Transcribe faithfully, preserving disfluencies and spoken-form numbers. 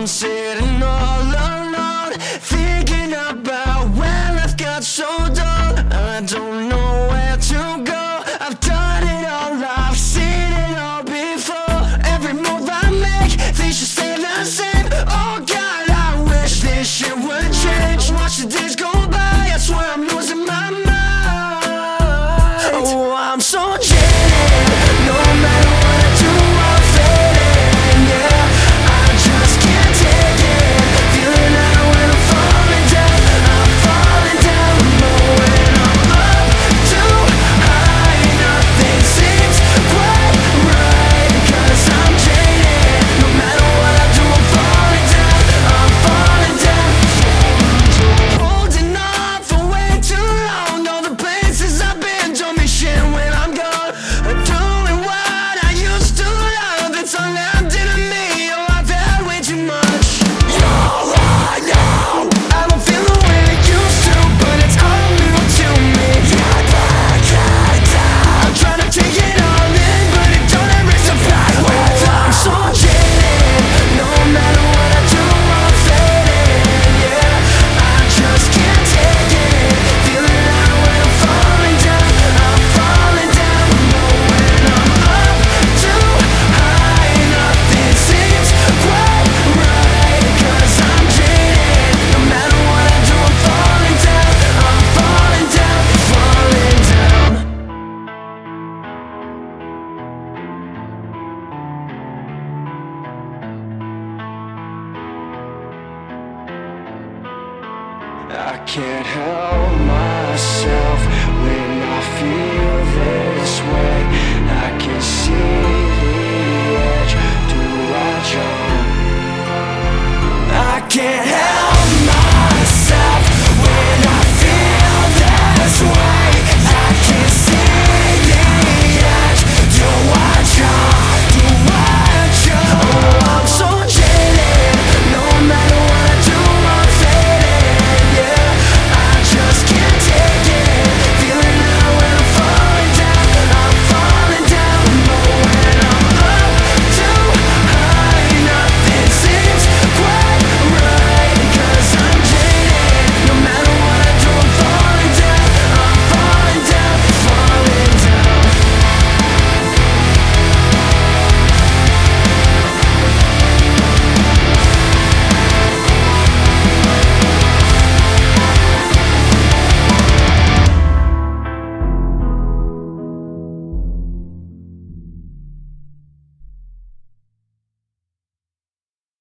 I'm sitting all alone, thinking about where life got so dull. I don't know where to go. I've done it all, I've seen it all before. Every move I make, things should stay the same. Oh God, I wish this shit would change. Watch the days go by, I swear I'm losing my mind. Oh, I'm so jaded, no matter what I do, I'm fading, yeah. I just can't take it, feeling out when I'm falling down. I'm falling down, but when I'm up too high, nothing seems quite right. Cause I'm jaded, no matter what I do, I'm falling down. I'm falling down, holding on for way too long. All the places I've been don't mean shit when I'm gone. Doing what I used to love, it's all left in me. Oh, I've had way too much. You're right now, I don't feel the way I used to, but it's all new to me. Yeah, back it down. I'm trying to take it all in, but it don't erase the past. Oh, I'm so jaded, no matter what I do, I'm fading, yeah. I just can't take it, feeling out when I'm falling down. I'm falling down, but when I'm up too high, nothing seems quite right. Cause I'm jaded, no matter what I do, I'm falling down. I'm falling down, falling down. I can't help myself when I feel this way. I can see